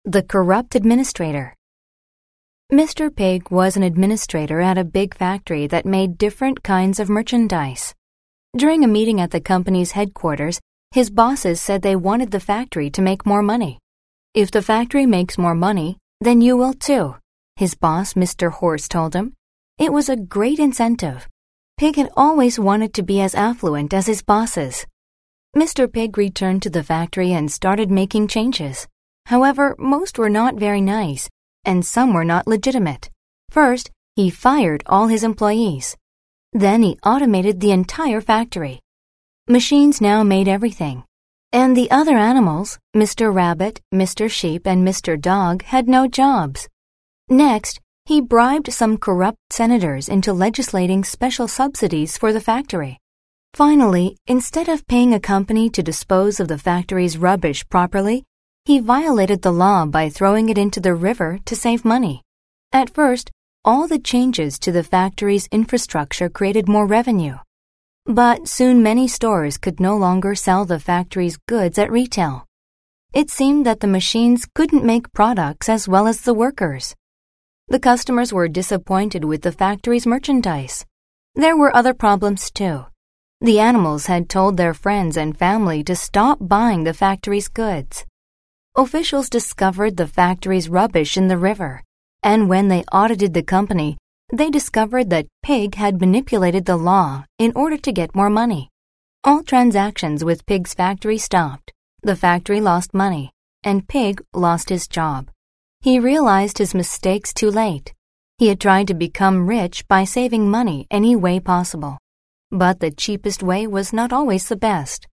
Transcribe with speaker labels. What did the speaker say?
Speaker 1: The Corrupt Administrator. Mr. Pig was an administrator at a big factory that made different kinds of merchandise. During a meeting at the company's headquarters, his bosses said they wanted the factory to make more money. "If the factory makes more money, then you will too," his boss, Mr. Horse, told him. It was a great incentive. Pig had always wanted to be as affluent as his bosses. Mr. Pig returned to the factory and started making changes. However, most were not very nice, and some were not legitimate. First, he fired all his employees. Then he automated the entire factory. Machines now made everything. And the other animals, Mr. Rabbit, Mr. Sheep, and Mr. Dog, had no jobs. Next, he bribed some corrupt senators into legislating special subsidies for the factory. Finally, instead of paying a company to dispose of the factory's rubbish properly, he violated the law by throwing it into the river to save money. At first, all the changes to the factory's infrastructure created more revenue. But soon many stores could no longer sell the factory's goods at retail. It seemed that the machines couldn't make products as well as the workers. The customers were disappointed with the factory's merchandise. There were other problems too. The animals had told their friends and family to stop buying the factory's goods. Officials discovered the factory's rubbish in the river, and when they audited the company, they discovered that Pig had manipulated the law in order to get more money. All transactions with Pig's factory stopped. The factory lost money, and Pig lost his job. He realized his mistakes too late. He had tried to become rich by saving money any way possible. But the cheapest way was not always the best.